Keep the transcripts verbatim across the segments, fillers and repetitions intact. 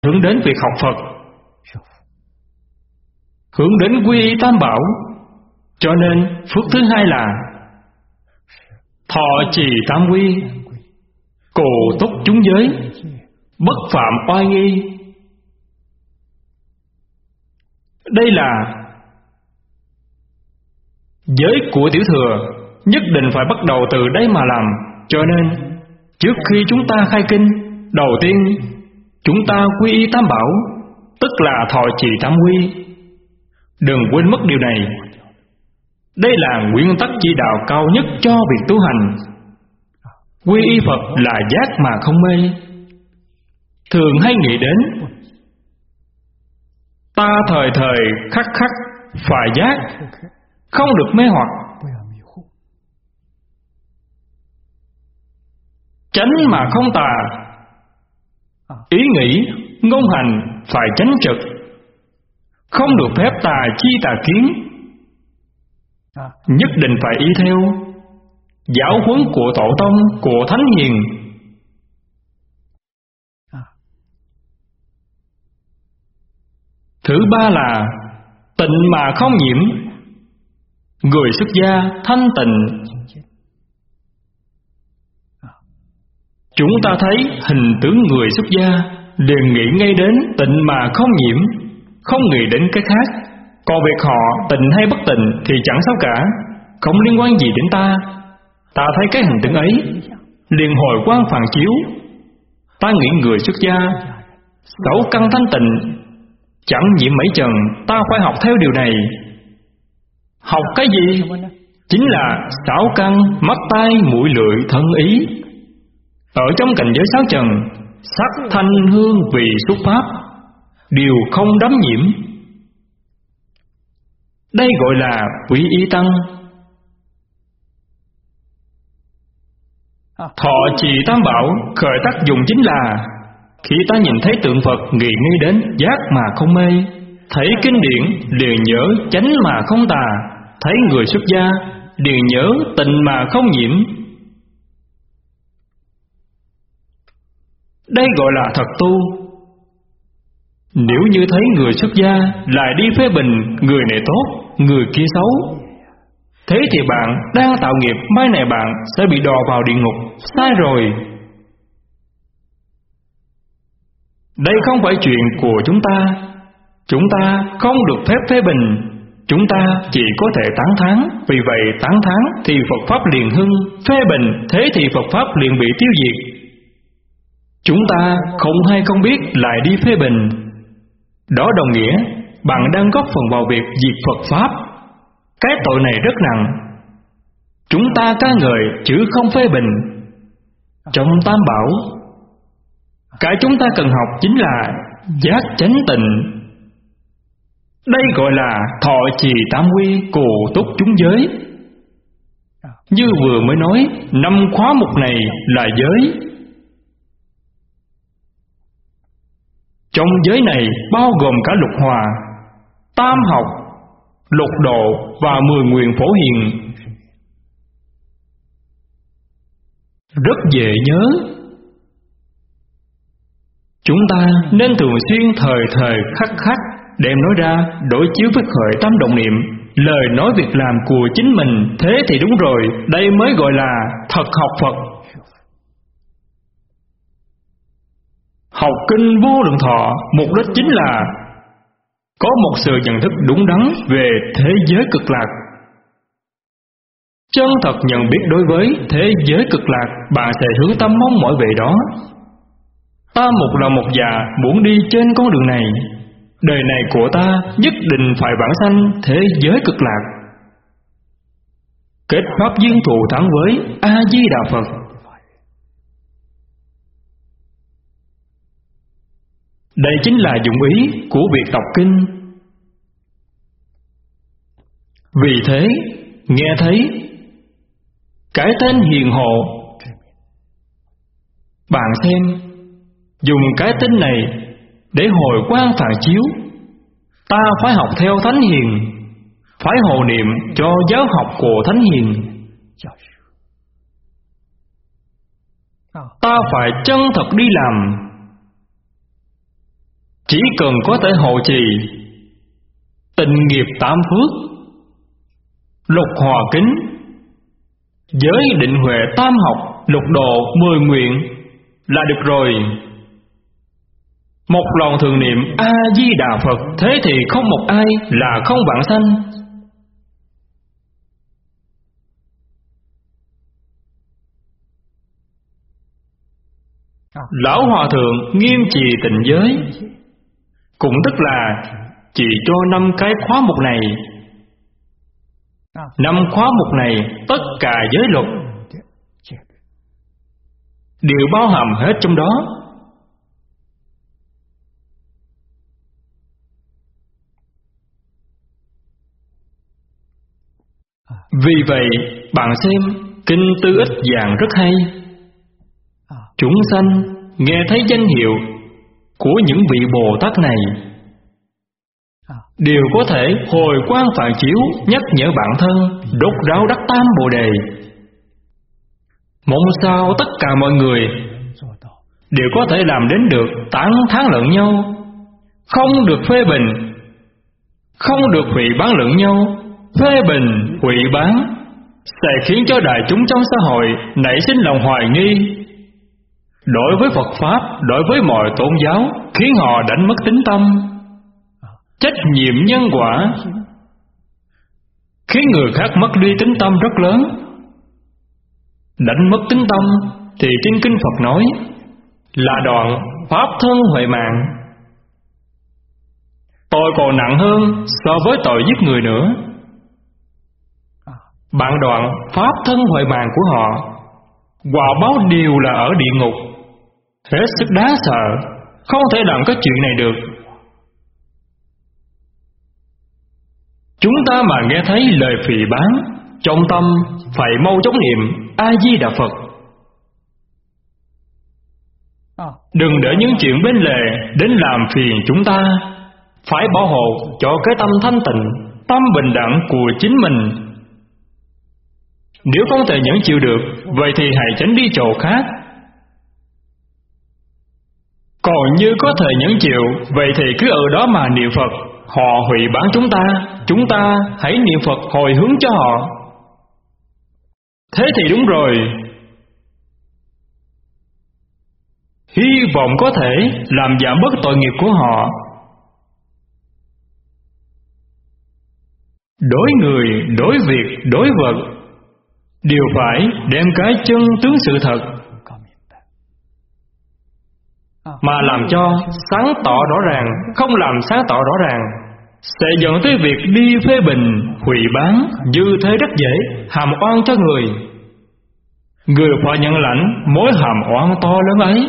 hướng đến việc học Phật, hướng đến quy y Tam Bảo. Cho nên phước thứ hai là thọ trì tam quy, cù túc chúng giới, bất phạm oai nghi. Đây là giới của tiểu thừa, nhất định phải bắt đầu từ đây mà làm. Cho nên trước khi chúng ta khai kinh, đầu tiên chúng ta quy y Tam Bảo, tức là thọ trì tam quy. Đừng quên mất điều này. Đây là nguyên tắc chỉ đạo cao nhất cho việc tu hành. Quy y Phật là giác mà không mê. Thường hay nghĩ đến ta thời thời khắc khắc phải giác, không được mê hoặc. Chánh mà không tà, ý nghĩ, ngôn hành phải chánh trực, không được phép tà chi tà kiến. Nhất định phải y theo giáo huấn của tổ tông, của thánh hiền. Thứ ba là tịnh mà không nhiễm. Người xuất gia thanh tịnh. Chúng ta thấy hình tướng người xuất gia liền nghĩ ngay đến tịnh mà không nhiễm, không nghĩ đến cái khác. Còn việc họ tịnh hay bất tịnh thì chẳng sao cả, không liên quan gì đến ta. Ta thấy cái hình tượng ấy liền hồi quang phản chiếu. Ta nghĩ người xuất gia sáu căn thanh tịnh, chẳng nhiễm mấy trần. Ta phải học theo điều này. Học cái gì? Chính là sáu căn mắt tai mũi lưỡi thân ý. Ở trong cảnh giới sáu trần, sắc thanh hương vị xúc pháp đều không đắm nhiễm. Đây gọi là quy y tăng. Thọ trì Tam Bảo khởi tác dụng chính là khi ta nhìn thấy tượng Phật nghĩ ngay đến giác mà không mê, thấy kinh điển liền nhớ chánh mà không tà, thấy người xuất gia liền nhớ tịnh mà không nhiễm. Đây gọi là thật tu. Nếu như thấy người xuất gia lại đi phê bình người này tốt, người kia xấu, thế thì bạn đang tạo nghiệp, mai này bạn sẽ bị đọa vào địa ngục. Sai rồi. Đây không phải chuyện của chúng ta. Chúng ta không được phép phê bình, chúng ta chỉ có thể tán thán. Vì vậy tán thán thì Phật Pháp liền hưng, phê bình thế thì Phật Pháp liền bị tiêu diệt. Chúng ta không hay không biết lại đi phê bình, đó đồng nghĩa bạn đang góp phần vào việc diệt Phật Pháp. Cái tội này rất nặng. Chúng ta ca ngợi chứ không phê bình. Trong Tam Bảo, cái chúng ta cần học chính là giác chánh tịnh. Đây gọi là thọ trì tam quy, cù túc chúng giới. Như vừa mới nói, năm khóa mục này là giới. Trong giới này bao gồm cả lục hòa, tam học, lục độ và mười nguyện phổ hiền. Rất dễ nhớ. Chúng ta nên thường xuyên thời thời khắc khắc đem nói ra, đối chiếu với khởi tâm động niệm, lời nói việc làm của chính mình. Thế thì đúng rồi, đây mới gọi là thật học Phật. Học kinh Vô Lượng Thọ mục đích chính là có một sự nhận thức đúng đắn về thế giới cực lạc. Chân thật nhận biết đối với thế giới cực lạc, bạn sẽ hướng tâm mong mỏi về đó. Ta một lòng một dạ muốn đi trên con đường này. Đời này của ta nhất định phải vãng sanh thế giới cực lạc. Kết pháp duyên thù thắng với A Di Đà Phật. Đây chính là dụng ý của việc đọc kinh. Vì thế, nghe thấy cái tên hiền hộ, bạn xem, dùng cái tên này để hồi quang phản chiếu. Ta phải học theo thánh hiền, phải hộ niệm cho giáo học của thánh hiền. Ta phải chân thật đi làm. chỉ cần có thể hộ trì tịnh nghiệp tam phước, lục hòa kính, giới định huệ tam học, lục độ mười nguyện là được rồi. Một lòng thường niệm A Di Đà Phật, thế thì không một ai là không vãng sanh. Lão Hòa Thượng nghiêm trì tịnh giới, cũng tức là chỉ cho năm cái khóa mục này. Năm khóa mục này tất cả giới luật đều bao hàm hết trong đó. Vì vậy bạn xem kinh Tư Ích giảng rất hay. Chúng sanh nghe thấy danh hiệu của những vị Bồ Tát này đều có thể hồi quang phản chiếu, nhắc nhở bản thân đốt ráo đắc tam Bồ Đề. Mong sao tất cả mọi người đều có thể làm đến được tán thán lẫn nhau, không được phê bình, không được hủy bán lẫn nhau. Phê bình, hủy bán sẽ khiến cho đại chúng trong xã hội nảy sinh lòng hoài nghi đối với Phật Pháp, đối với mọi tôn giáo, khiến họ đánh mất tín tâm. Trách nhiệm nhân quả khiến người khác mất đi tín tâm rất lớn. Đánh mất tín tâm thì trên kinh Phật nói là đoạn pháp thân huệ mạng, tội còn nặng hơn so với tội giết người nữa. Bạn đoạn pháp thân huệ mạng của họ, quả báo đều là ở địa ngục, hết sức đáng sợ, không thể làm cái chuyện này được. Chúng ta mà nghe thấy lời phỉ báng, trong tâm phải mau chóng niệm A Di Đà Phật. Đừng để những chuyện bên lề đến làm phiền chúng ta. Phải bảo hộ cho cái tâm thanh tịnh, tâm bình đẳng của chính mình. Nếu không thể nhẫn chịu được, vậy thì hãy tránh đi chỗ khác. Còn như có thể nhẫn chịu, vậy thì cứ ở đó mà niệm Phật. Họ hủy bán chúng ta, chúng ta hãy niệm Phật hồi hướng cho họ. Thế thì đúng rồi. Hy vọng có thể làm giảm bớt tội nghiệp của họ. Đối người, đối việc, đối vật đều phải đem cái chân tướng sự thật mà làm cho sáng tỏ rõ ràng. Không làm sáng tỏ rõ ràng sẽ dẫn tới việc đi phê bình, hủy bán. Như thế rất dễ hàm oan cho người. Người phải nhận lãnh mối hàm oan to lớn ấy.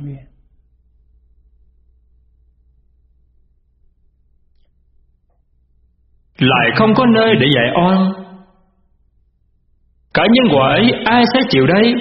Lại không có nơi để dạy oan. Cả nhân quả ấy ai sẽ chịu đây?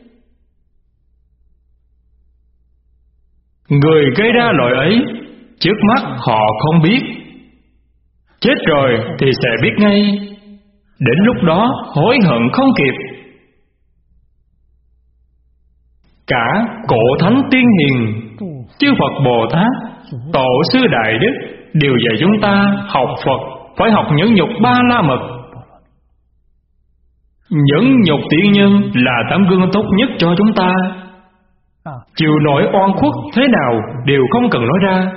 Người gây ra lỗi ấy, trước mắt họ không biết, chết rồi thì sẽ biết ngay. Đến lúc đó hối hận không kịp. Cả cổ thánh tiên hiền, chư Phật Bồ Tát, tổ sư Đại Đức đều dạy chúng ta học Phật phải học nhẫn nhục ba la mật. Nhẫn nhục tiên nhân là tấm gương tốt nhất cho chúng ta. Chịu nổi oan khuất thế nào đều không cần nói ra.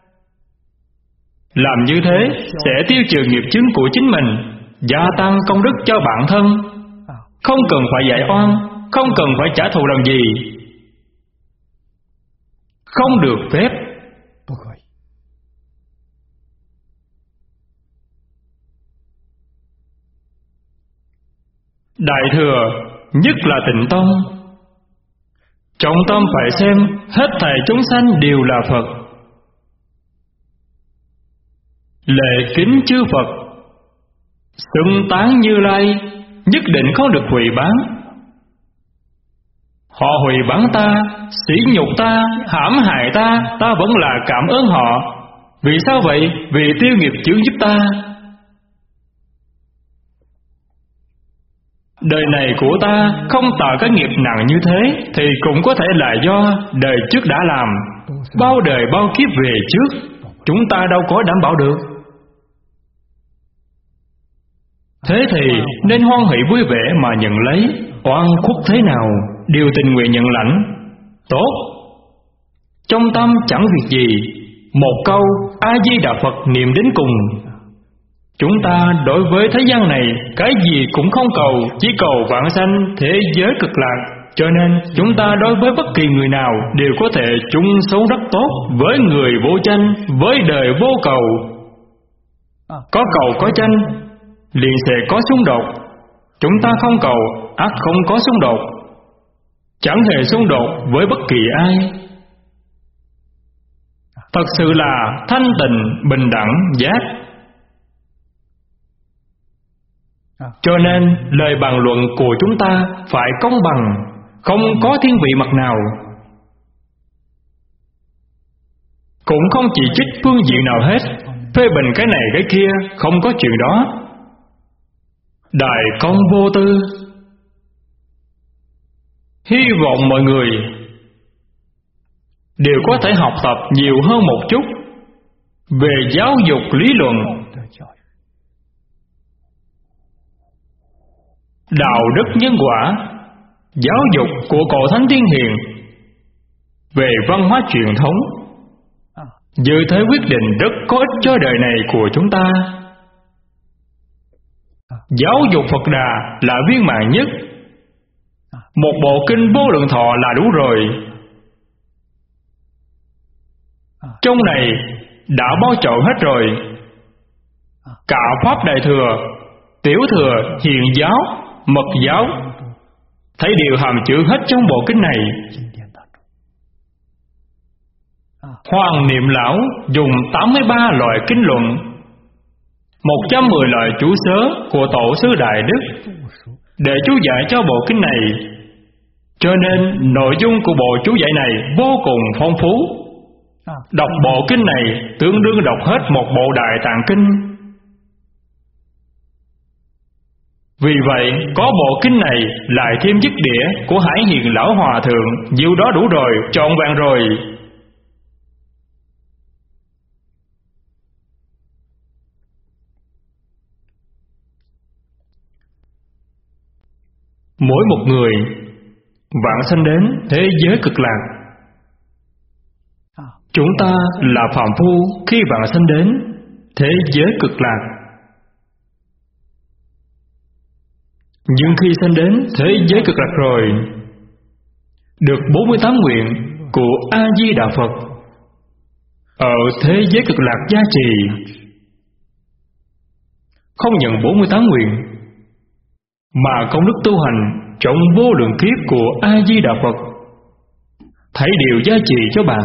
Làm như thế sẽ tiêu trừ nghiệp chướng của chính mình, gia tăng công đức cho bản thân. Không cần phải giải oan, không cần phải trả thù làm gì. Không được phép. Đại thừa nhất là tịnh tông. Trọng tâm phải xem hết thảy chúng sanh đều là Phật. Lễ kính chư Phật, xưng tán Như Lai, nhất định không được hủy bán. Họ hủy bán ta, sỉ nhục ta, hãm hại ta, ta vẫn là cảm ơn họ. Vì sao vậy? Vì tiêu nghiệp chướng giúp ta. Đời này của ta không tạo cái nghiệp nặng như thế thì cũng có thể là do đời trước đã làm. bao đời bao kiếp về trước, chúng ta đâu có đảm bảo được. Thế thì nên hoan hỷ vui vẻ mà nhận lấy, oan khuất thế nào đều tình nguyện nhận lãnh. Tốt, trong tâm chẳng việc gì, một câu A Di Đà Phật niệm đến cùng. Chúng ta đối với thế gian này cái gì cũng không cầu, chỉ cầu vãng sanh thế giới cực lạc. Cho nên chúng ta đối với bất kỳ người nào đều có thể chung sống rất tốt, với người vô tranh, với đời vô cầu. Có cầu có tranh liền sẽ có xung đột. Chúng ta không cầu, ắt không có xung đột, chẳng hề xung đột với bất kỳ ai. Thật sự là thanh tịnh, bình đẳng, giác. Cho nên lời bàn luận của chúng ta phải công bằng, không có thiên vị mặt nào, cũng không chỉ trích phương diện nào hết, phê bình cái này cái kia, không có chuyện đó. Đại công vô tư. Hy vọng mọi người đều có thể học tập nhiều hơn một chút về giáo dục lý luận, đạo đức nhân quả, giáo dục của cổ thánh tiên hiền, về văn hóa truyền thống. Như thế quyết định rất có ích cho đời này của chúng ta. Giáo dục Phật Đà là viên mãn nhất. Một bộ kinh Vô Lượng Thọ là đủ rồi. Trong này đã bao trọn hết rồi. Cả Pháp Đại Thừa, Tiểu Thừa, Hiền Giáo, Mật Giáo, thấy đều hàm chứa hết trong bộ kinh này. Hoàng Niệm Lão dùng tám mươi ba loại kinh luận, một trăm mười loại chú sớ của Tổ sư Đại Đức để chú giải cho bộ kinh này. Cho nên nội dung của bộ chú giải này vô cùng phong phú. Đọc bộ kinh này tương đương đọc hết một bộ Đại Tạng Kinh. Vì vậy có bộ kinh này lại thêm dứt đĩa của Hải Hiền Lão Hòa Thượng, nhiêu đó đủ rồi, trọn vẹn rồi. Mỗi một người vãng sanh đến thế giới cực lạc. Chúng ta là phàm phu khi vãng sanh đến thế giới cực lạc, nhưng khi sanh đến thế giới cực lạc rồi, được bốn mươi tám nguyện của A Di Đà Phật ở thế giới cực lạc gia trì. Không nhận bốn mươi tám nguyện, mà công đức tu hành trong vô lượng kiếp của A Di Đà Phật thấy điều gia trì cho bạn.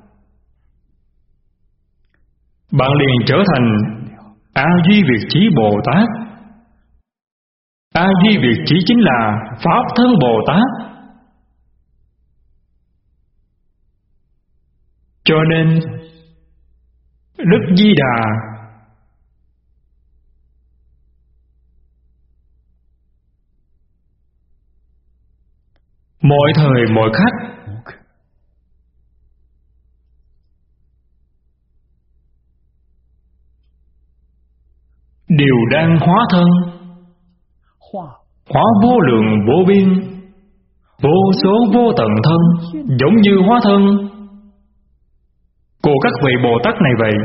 Bạn liền trở thành A Duy Việt Chí Bồ Tát. A Duy Việt Chí chính là Pháp Thân Bồ Tát. Cho nên Đức Di Đà mọi thời mọi khắc đều đang hóa thân, hóa vô lượng vô biên, vô số vô tận thân, giống như hóa thân của các vị Bồ Tát này vậy.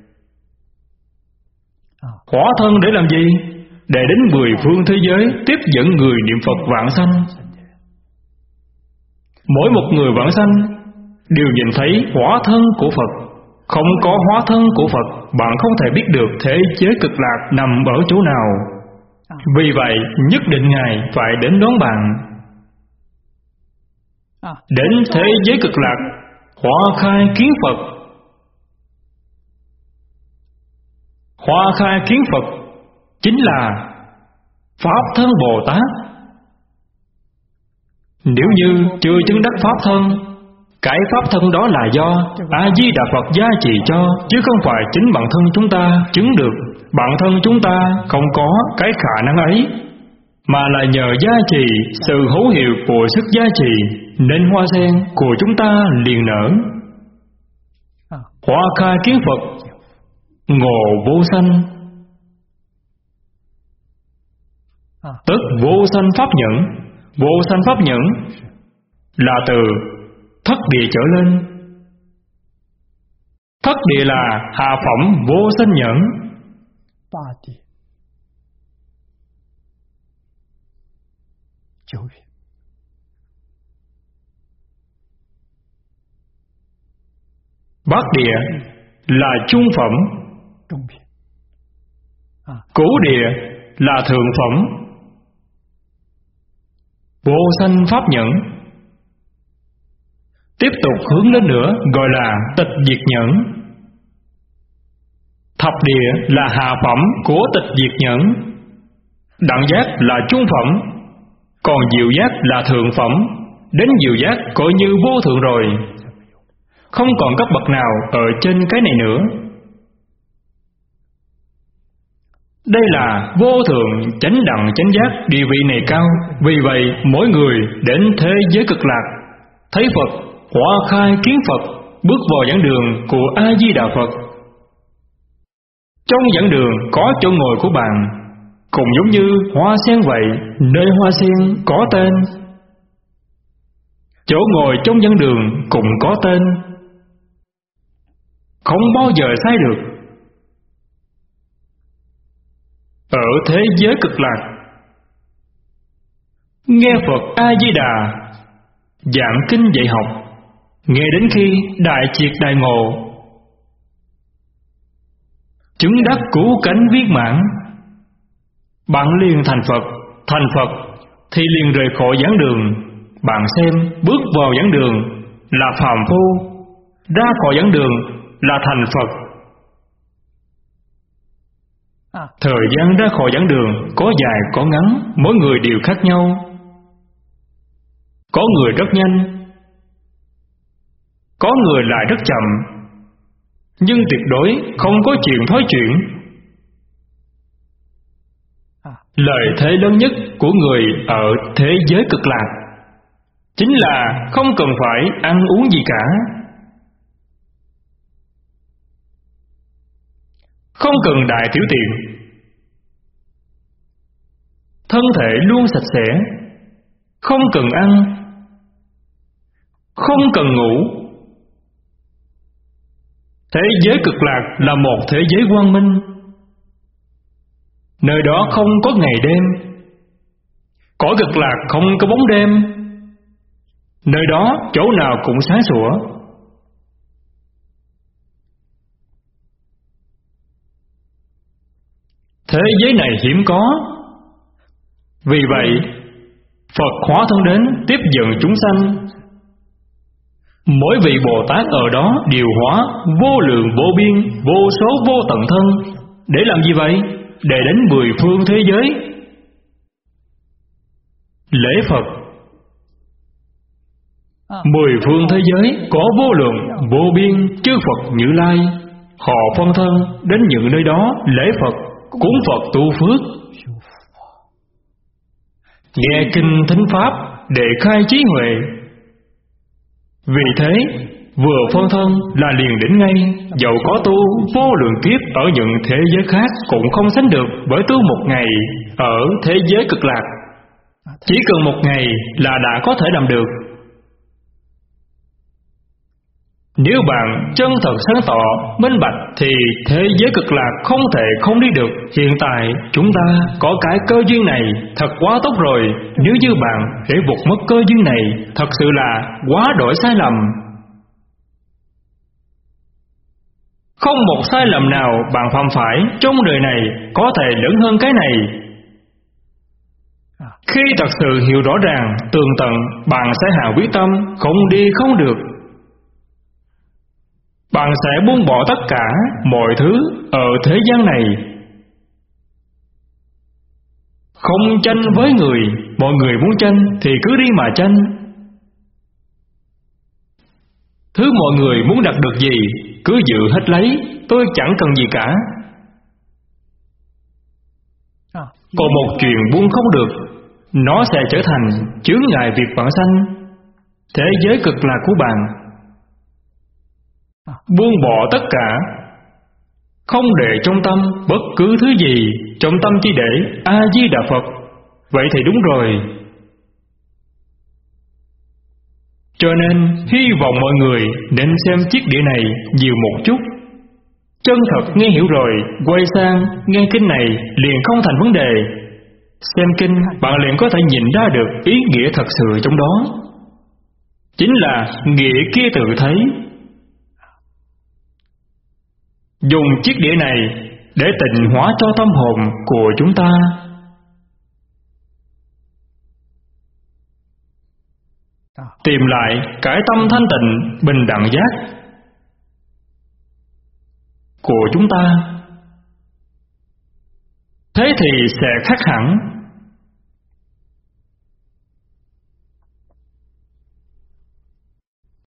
Hóa thân để làm gì? Để đến mười phương thế giới tiếp dẫn người niệm Phật vãng sanh. Mỗi một người vãng sanh đều nhìn thấy hóa thân của Phật. Không có hóa thân của Phật, bạn không thể biết được thế giới cực lạc nằm ở chỗ nào. Vì vậy nhất định Ngài phải đến đón bạn. Đến thế giới cực lạc, hoa khai kiến Phật. Hoa khai kiến Phật chính là Pháp Thân Bồ Tát. Nếu như chưa chứng đắc Pháp Thân, cái Pháp Thân đó là do A Di Đà Phật gia trì cho, chứ không phải chính bản thân chúng ta chứng được. Bản thân chúng ta không có cái khả năng ấy, mà là nhờ gia trì, sự hữu hiệu của sức gia trì, nên hoa sen của chúng ta liền nở. Hoa khai kiến Phật, ngộ vô sanh. Tức vô sanh pháp nhẫn. Vô sanh pháp nhẫn là từ thất địa trở lên. Thất địa là hạ phẩm vô sanh nhẫn. Bát địa là trung phẩm. Cửu địa là thượng phẩm. Vô sanh pháp nhẫn tiếp tục hướng lên nữa gọi là tịch diệt nhẫn. Thập địa là hạ phẩm của tịch diệt nhẫn. Đẳng giác là trung phẩm, còn diệu giác là thượng phẩm. Đến diệu giác coi như vô thượng rồi, không còn cấp bậc nào ở trên cái này nữa. Đây là vô thượng chánh đẳng chánh giác, địa vị này cao. Vì vậy mỗi người đến thế giới cực lạc, thấy Phật, hoa khai kiến Phật, bước vào giảng đường của A Di Đà Phật. Trong giảng đường có chỗ ngồi của bạn, cũng giống như hoa sen vậy, nơi hoa sen có tên. Chỗ ngồi trong giảng đường cũng có tên, không bao giờ sai được. Ở thế giới cực lạc, nghe Phật A Di Đà giảng kinh dạy học, nghe đến khi đại triệt đại ngộ, chứng đắc cứu cánh viên mãn, bạn liền thành Phật. Thành Phật thì liền rời khỏi giảng đường. Bạn xem, bước vào giảng đường là phàm phu, ra khỏi giảng đường là thành Phật. Thời gian ra khỏi giảng đường có dài có ngắn, mỗi người đều khác nhau. Có người rất nhanh, có người lại rất chậm, nhưng tuyệt đối không có chuyện thói chuyển. Lợi thế lớn nhất của người ở thế giới cực lạc chính là không cần phải ăn uống gì cả, không cần đại tiểu tiện, thân thể luôn sạch sẽ, không cần ăn, không cần ngủ. Thế giới cực lạc là một thế giới quang minh. Nơi đó không có ngày đêm. Cõi cực lạc không có bóng đêm. Nơi đó chỗ nào cũng sáng sủa. Thế giới này hiếm có. Vì vậy Phật hóa thân đến tiếp dẫn chúng sanh. Mỗi vị Bồ Tát ở đó điều hóa vô lượng vô biên, vô số vô tận thân. Để làm gì vậy? Để đến mười phương thế giới lễ Phật. Mười phương thế giới có vô lượng vô biên chư Phật Như Lai, họ phân thân đến những nơi đó lễ Phật, cúng Phật tu phước, nghe kinh thính pháp để khai trí huệ. Vì thế vừa phân thân là liền đến ngay. Dẫu có tu vô lượng kiếp ở những thế giới khác cũng không sánh được với tu một ngày ở thế giới cực lạc. Chỉ cần một ngày là đã có thể làm được. Nếu bạn chân thật sáng tỏ, minh bạch thì thế giới cực lạc không thể không đi được. Hiện tại chúng ta có cái cơ duyên này thật quá tốt rồi. Nếu như bạn để vụt mất cơ duyên này, thật sự là quá đổi sai lầm. Không một sai lầm nào bạn phạm phải trong đời này có thể lớn hơn cái này. Khi thật sự hiểu rõ ràng, tường tận, bạn sẽ hạ quyết tâm, không đi không được. Bạn sẽ buông bỏ tất cả mọi thứ ở thế gian này. Không tranh với người, mọi người muốn tranh thì cứ đi mà tranh. Thứ mọi người muốn đạt được gì, cứ giữ hết lấy, tôi chẳng cần gì cả. Còn một chuyện buông không được, nó sẽ trở thành chướng ngại việc vãng sanh. Thế giới cực lạc của bạn buông bỏ tất cả, không để trong tâm bất cứ thứ gì, trong tâm chỉ để A Di Đà Phật. Vậy thì đúng rồi. Cho nên hy vọng mọi người nên xem chiếc đĩa này nhiều một chút. Chân thật nghe hiểu rồi, quay sang nghe kinh này liền không thành vấn đề. Xem kinh bạn liền có thể nhìn ra được ý nghĩa thật sự trong đó. Chính là nghĩa kia tự thấy. Dùng chiếc đĩa này để tịnh hóa cho tâm hồn của chúng ta. Tìm lại cái tâm thanh tịnh bình đẳng giác của chúng ta. Thế thì sẽ khác hẳn.